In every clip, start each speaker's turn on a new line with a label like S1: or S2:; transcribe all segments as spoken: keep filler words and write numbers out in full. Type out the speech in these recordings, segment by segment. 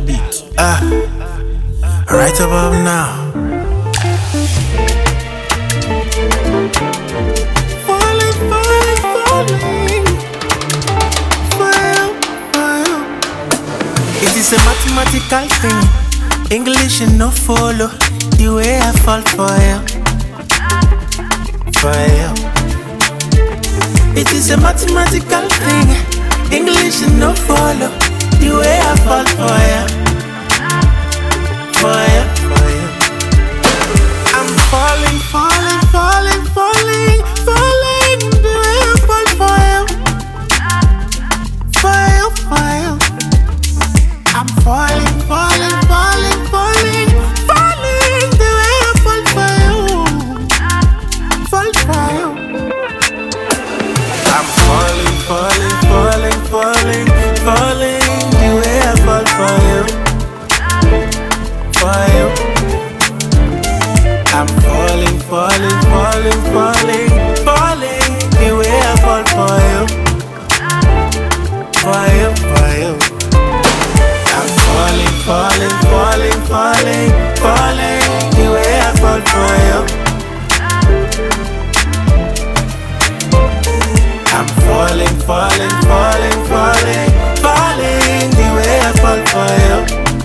S1: beat.
S2: Ah, right above now. Falling, falling, falling. Fall, fall. It is a mathematical thing. English you no follow. The way I fall for you, for you. It is a mathematical thing. English you no follow. The way I fall for you, for you, for you. I'm falling, falling, falling, falling, falling. The way I fall for you, for you, for you. I'm falling, falling, falling, falling, falling. The way I fall for you, fall for you. I'm falling, falling, falling, falling, falling. The way I fall for you, for you. I'm falling, falling, falling, falling, falling. The way I fall for you, for you, for you. I'm falling, falling, falling, falling, falling. The way I fall for you. I'm falling, falling, falling, falling, falling. The way I fall for you.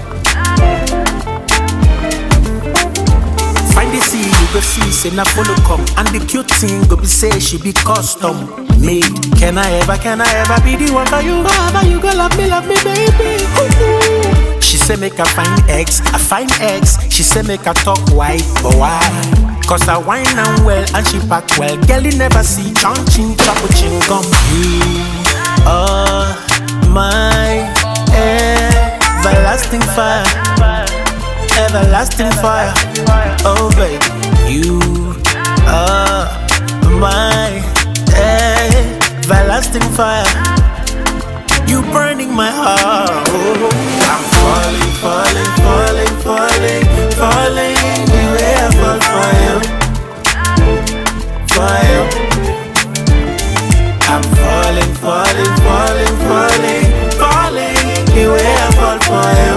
S2: Find the sea, you go see, say na follow come. And the cute thing go be say she be custom made. Can I ever, can I ever be the one for you? Ever you go love me, love me, baby. Ooh. She say make I find X, I find X. She say make I talk white, but why? Cause I wine and well and she pack well. Girl you never see chunching, choco chingum. You are my everlasting fire, everlasting fire. Oh baby, you are my everlasting fire. You burning my heart. Oh, I'm falling, falling, falling, falling, falling. The way I fall for you, for you. I'm falling, falling, falling, falling, falling. The way I fall for you,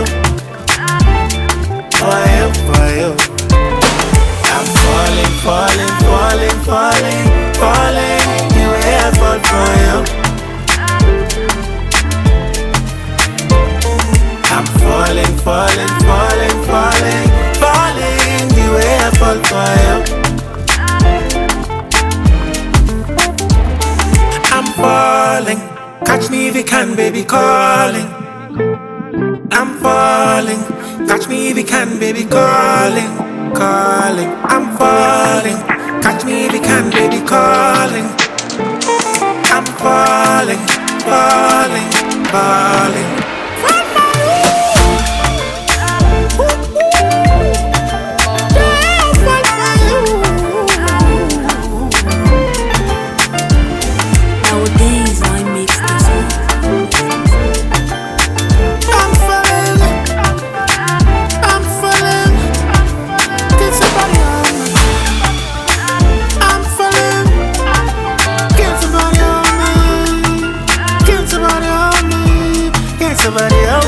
S2: for you, for you. I'm falling, falling, falling, falling, falling. The way I fall for you. I'm falling, falling, falling, falling, falling. The way I fall for you. I'm falling. Catch me if you can, baby, calling. I'm falling. Catch me if you can, baby, calling, calling. I'm falling. Catch me if you can, baby, calling. I'm falling, falling, falling. Somebody else.